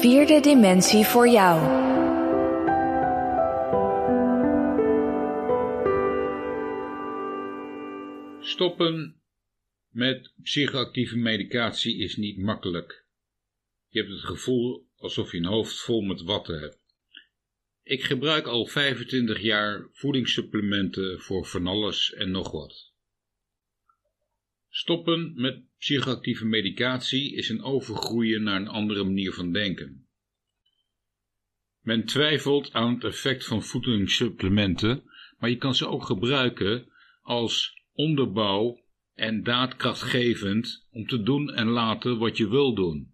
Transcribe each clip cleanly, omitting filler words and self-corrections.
vierde dimensie voor jou. Stoppen met psychoactieve medicatie is niet makkelijk. Je hebt het gevoel alsof je een hoofd vol met watten hebt. Ik gebruik al 25 jaar voedingssupplementen voor van alles en nog wat. Stoppen met psychoactieve medicatie is een overgroeien naar een andere manier van denken. Men twijfelt aan het effect van voedingssupplementen, maar je kan ze ook gebruiken als onderbouw en daadkrachtgevend om te doen en laten wat je wil doen.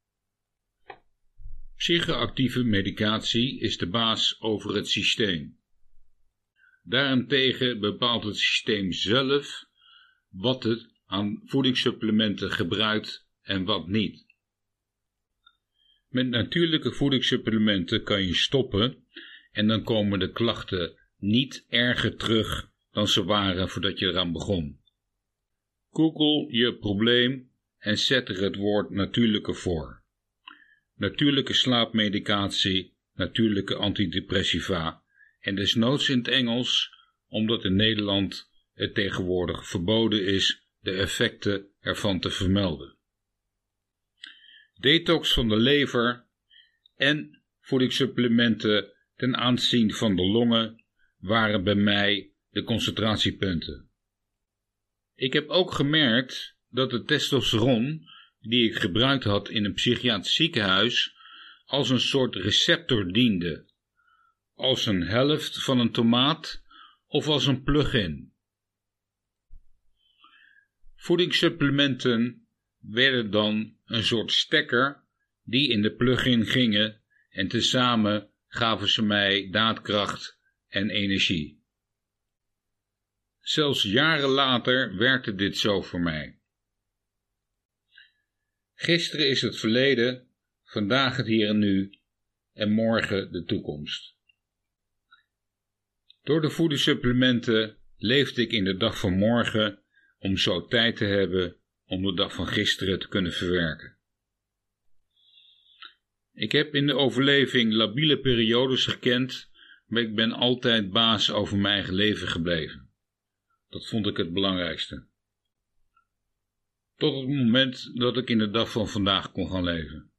Psychoactieve medicatie is de baas over het systeem. Daarentegen bepaalt het systeem zelf wat het aan voedingssupplementen gebruikt en wat niet. Met natuurlijke voedingssupplementen kan je stoppen en dan komen de klachten niet erger terug dan ze waren voordat je eraan begon. Google je probleem en zet er het woord natuurlijke voor. Natuurlijke slaapmedicatie, natuurlijke antidepressiva en desnoods in het Engels, omdat in Nederland het tegenwoordig verboden is de effecten ervan te vermelden. Detox van de lever en voedingssupplementen ten aanzien van de longen waren bij mij de concentratiepunten. Ik heb ook gemerkt dat de testosteron die ik gebruikt had in een psychiatrisch ziekenhuis als een soort receptor diende, als een helft van een tomaat of als een plug-in. Voedingssupplementen werden dan een soort stekker die in de plug-in gingen en tezamen gaven ze mij daadkracht en energie. Zelfs jaren later werkte dit zo voor mij. Gisteren is het verleden, vandaag het hier en nu en morgen de toekomst. Door de voedingssupplementen leefde ik in de dag van morgen om zo tijd te hebben om de dag van gisteren te kunnen verwerken. Ik heb in de overleving labiele periodes gekend, maar ik ben altijd baas over mijn eigen leven gebleven. Dat vond ik het belangrijkste. Tot het moment dat ik in de dag van vandaag kon gaan leven.